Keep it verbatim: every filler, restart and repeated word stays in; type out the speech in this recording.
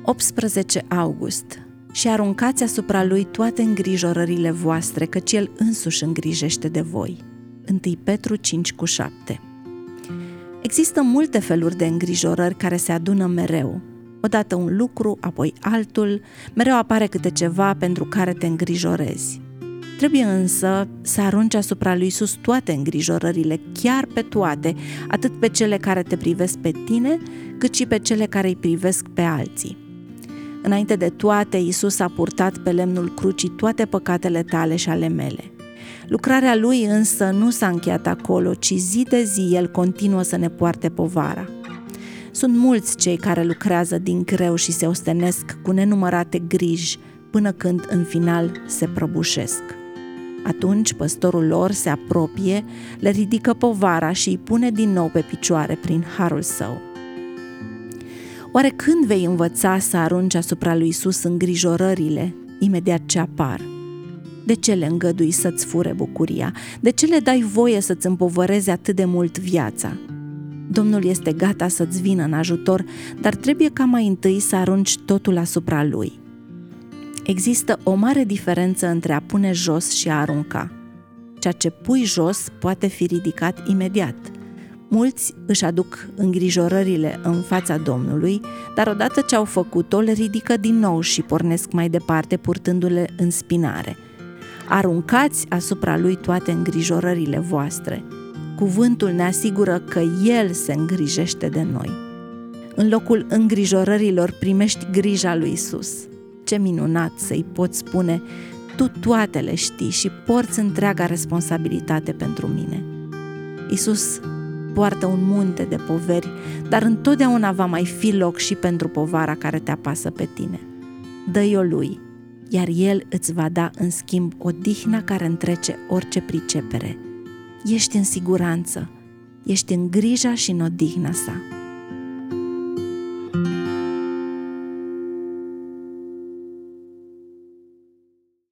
optsprezece august. Și aruncați asupra lui toate îngrijorările voastre, căci el însuși îngrijește de voi. unu Petru cinci cu șapte. Există multe feluri de îngrijorări care se adună mereu. Odată un lucru, apoi altul, mereu apare câte ceva pentru care te îngrijorezi. Trebuie însă să arunci asupra lui Iisus toate îngrijorările, chiar pe toate, atât pe cele care te privesc pe tine, cât și pe cele care îi privesc pe alții. Înainte de toate, Iisus a purtat pe lemnul crucii toate păcatele tale și ale mele. Lucrarea lui însă nu s-a încheiat acolo, ci zi de zi el continuă să ne poarte povara. Sunt mulți cei care lucrează din greu și se ostenesc cu nenumărate griji, până când în final se prăbușesc. Atunci păstorul lor se apropie, le ridică povara și îi pune din nou pe picioare prin harul său. Oare când vei învăța să arunci asupra lui Iisus îngrijorările imediat ce apar? De ce le îngădui să-ți fure bucuria? De ce le dai voie să-ți împovăreze atât de mult viața? Domnul este gata să-ți vină în ajutor, dar trebuie ca mai întâi să arunci totul asupra lui. Există o mare diferență între a pune jos și a arunca. Ceea ce pui jos poate fi ridicat imediat. Mulți își aduc îngrijorările în fața Domnului, dar odată ce au făcut-o, le ridică din nou și pornesc mai departe, purtându-le în spinare. Aruncați asupra lui toate îngrijorările voastre. Cuvântul ne asigură că El se îngrijește de noi. În locul îngrijorărilor primești grija lui Iisus. Ce minunat să-i poți spune: tu toate le știi și porți întreaga responsabilitate pentru mine. Iisus poartă un munte de poveri, dar întotdeauna va mai fi loc și pentru povara care te apasă pe tine. Dă-i-o lui, iar El îți va da în schimb odihna care întrece orice pricepere. Ești în siguranță, ești în grija și în odihna sa.